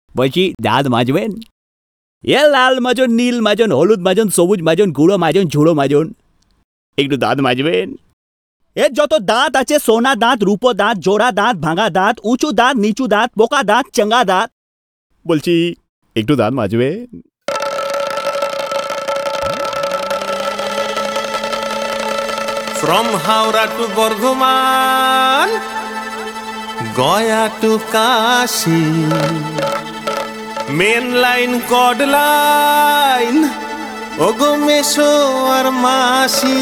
বলছি দাঁত মাজবেন? লাল মাজন, নীল মাজন, হলুদ মাজন, সবুজ মাজন, গুঁড়ো মাজন, ঝুড়ো মাজন, একটু দাঁত মাজবেন? যত দাঁত আছে, সোনা দাঁত, রূপো দাঁত, জোড়া দাঁত, ভাঙা দাঁত, উঁচু দাঁত, নিচু দাঁত, পোকা দাঁত, চাঙ্গা দাঁত, বলছি একটু দাঁত মাজবে? From Howrah to Bardhaman, Gaya to Kashi, main line, chord line, Ogo Mesho ar Masi.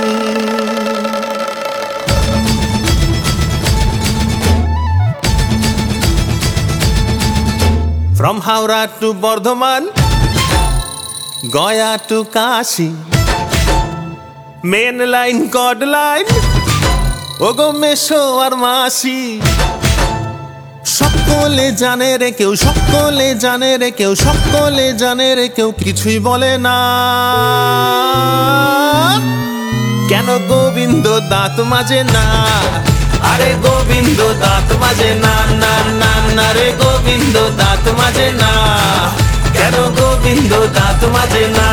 From Howrah to Bardhaman, Gaya to Kashi, main line, chord line, Ogo Mesho ar Masi. সকলে জানে রে কেউ, সকলে জানে রে কেউ, সকলে জানে রে কেউ, কিছুই বলে না। কেন গোবিন্দ দাঁত মাজে না? আরে গোবিন্দ দাঁত মাজে না, না না না রে গোবিন্দ দাঁত মাজে না। কেন গোবিন্দ দাঁত মাজে না?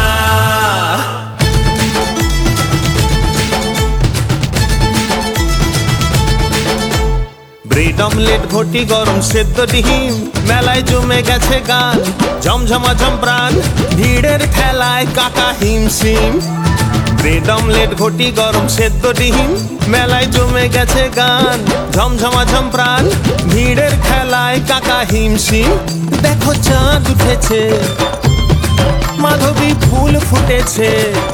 ব্রেড অমলেট, ঘটি গরম, সেদ্ধ ডিম, মেলায় জমে গেছে গান, ঝমঝমাঝম প্রাণ, ভিড়ের ঠেলায় কাকা হিমশিম। ব্রেড অমলেট, ঘটি গরম, সেদ্ধ ডিম, মেলায় জমে গেছে গান, ঝমঝমাঝম প্রাণ, ভিড়ের খেলায় কাকা হিমশিম। দেখো চাঁদ উঠেছে, মাধবী ফুল ফুটেছে,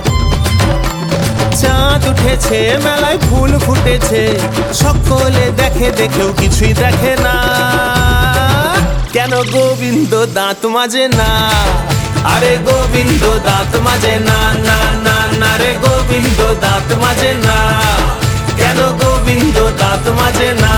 চাঁদ উঠেছে, মেলায় ফুল ফুটেছে, সকলে দেখে দেখেও কিছুই দেখে না। কেন গোবিন্দ দাঁত মাজে না? আরে গোবিন্দ দাঁত মাজে না, না না না রে গোবিন্দ দাঁত মাজে না। কেন গোবিন্দ দাঁত মাজে না?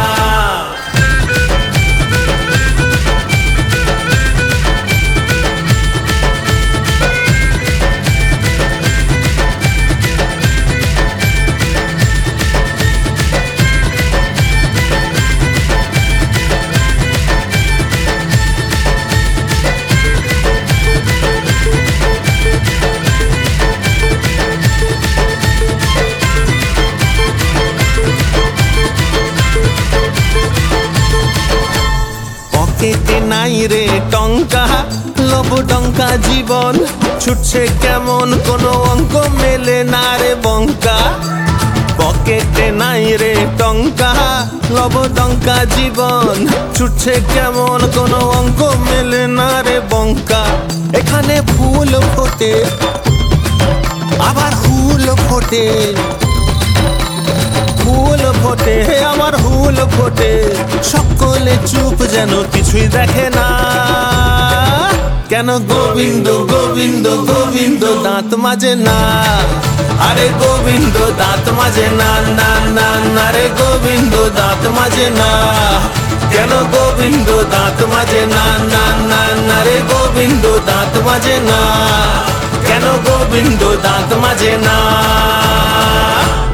পকেটে নাই রে টঙ্কা, লোভ টঙ্কা জীবন, ছুটছে কেমন কোনো অঙ্ক মেলে না রে বঙ্কা। পকেটে নাই রে টঙ্কা, লোভ টঙ্কা জীবন, ছুটছে কেমন কোনো অঙ্ক মেলে না রে বঙ্কা। এখানে ফুল ফোটে, আবার হুল ফোটে, ফুল ফোটে, আমার হুল ফোটে, সকলে চুপ যেন কিছুই দেখে না। কেন গোবিন্দ গোবিন্দ গোবিন্দ দাঁত মাজে না? আরে গোবিন্দ দাঁত মাজে না, না না না রে গোবিন্দ দাঁত মাজে না। কেন গোবিন্দ দাঁত মাজে না, না না না রে গোবিন্দ দাঁত মাজে না। কেন গোবিন্দ দাঁত মাজে না?